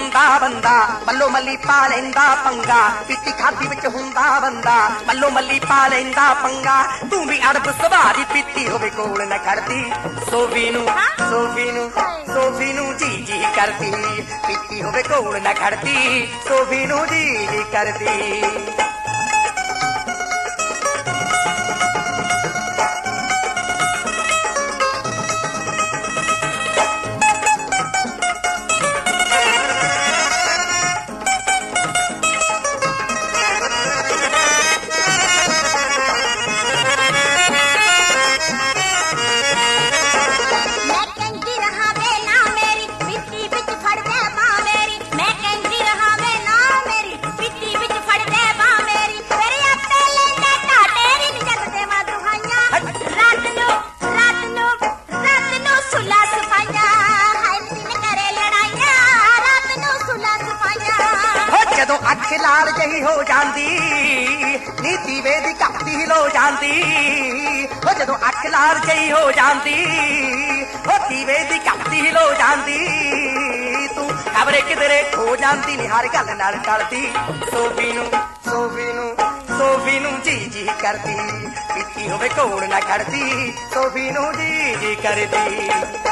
ਹੁੰਦਾ ਬੰਦਾ ਮੱਲੋ ਮੱਲੀ ਪਾ ਲੈਂਦਾ ਪੰਗਾ ਪੀਤੀ ਖਾਦੀ ਵਿੱਚ ਹੁੰਦਾ ਬੰਦਾ ਮੱਲੋ ਮੱਲੀ ਪਾ ਲੈਂਦਾ ਪੰਗਾ ਤੂੰ ਵੀ ਅੜਬ ਸੁਭਾਅ ਦੀ ਪੀਤੀ ਹੋਵੇ ਕੋਲ ਨਾ ਖੜਦੀ ਸੋਫੀ ਨੂੰ ਜੀ ਜੀ ਕਰਦੀ ਪੀਤੀ ਹੋਵੇ ਕੋਲ ਨਾ ਖੜਦੀ ਸੋਫੀ ਨੂੰ ਜੀ ਜੀ ਕਰਦੀ ਜਦੋਂ ਅੱਖ ਲਾਲ ਜਹੀ ਹੋ ਜਾਂਦੀ ਨੀ ਦੀਵੇ ਦੀ ਘੱਟੀ ਹਿਲੋ ਜਾਂਦੀ ਉਹ ਜਦੋਂ ਅੱਖ ਲਾਲ ਜਹੀ ਹੋ ਜਾਂਦੀ ਉਹ ਦੀਵੇ ਦੀ ਘੱਟੀ ਹਿਲੋ ਜਾਂਦੀ ਤੂੰ ਖਬਰੇ ਕਿਧਰੇ ਖੋ ਜਾਂਦੀ ਨੀ ਹਰ ਗੱਲ ਨਾਲ ਟਲਦੀ ਸੋਫੀ ਨੂੰ ਜੀ ਜੀ ਕਰਦੀ ਪੀਤੀ ਹੋਵੇ ਕੋਲ ਨਾ ਖੜਦੀ ਸੋਫੀ ਨੂੰ ਜੀ ਜੀ ਕਰਦੀ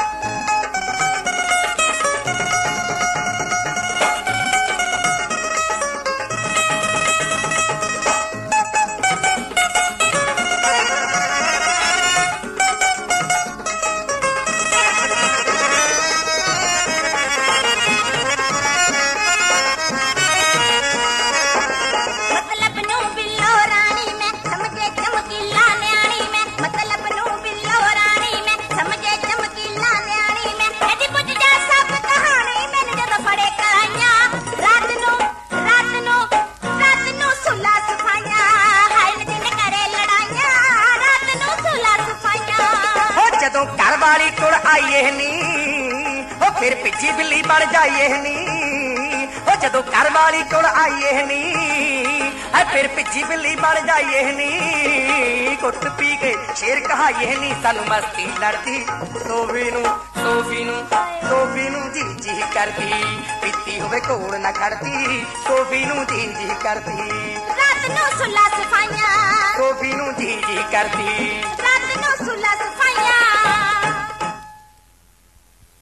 ਜਦੋਂ ਘਰ ਵਾਲੀ ਕੋਲ ਆਈਏ ਨੀ ਉਹ ਫਿਰ ਪਿੱਛੀ ਬਿੱਲੀ ਬਣ ਜਾਈਏ ਨੀ ਉਹ ਜਦੋਂ ਘਰ ਵਾਲੀ ਕੋਲ ਆਈਏ ਨੀ ਫਿਰ ਪਿੱਛੀ ਬਿੱਲੀ ਬਣ ਜਾਈਏ ਨੀ ਕੁੱਟ ਪੀ ਕੇ ਸ਼ੇਰ ਕਹਾਈਏ ਨੀ ਸਾਨੂੰ ਮਸਤੀ ਲੜਦੀ ਸੋਫੀ ਨੂੰ ਜੀ ਜੀ ਕਰਦੀ ਪੀਤੀ ਹੋਵੇ ਕੋਲ ਨਾ ਖੜਦੀ ਸੋਫੀ ਨੂੰ ਜੀ ਜੀ ਕਰਦੀ ਰਾਤ ਨੂੰ ਸੁਲਾ ਸਫਾਈਆਂ ਸੋਫੀ ਨੂੰ ਜੀ ਜੀ ਕਰਦੀ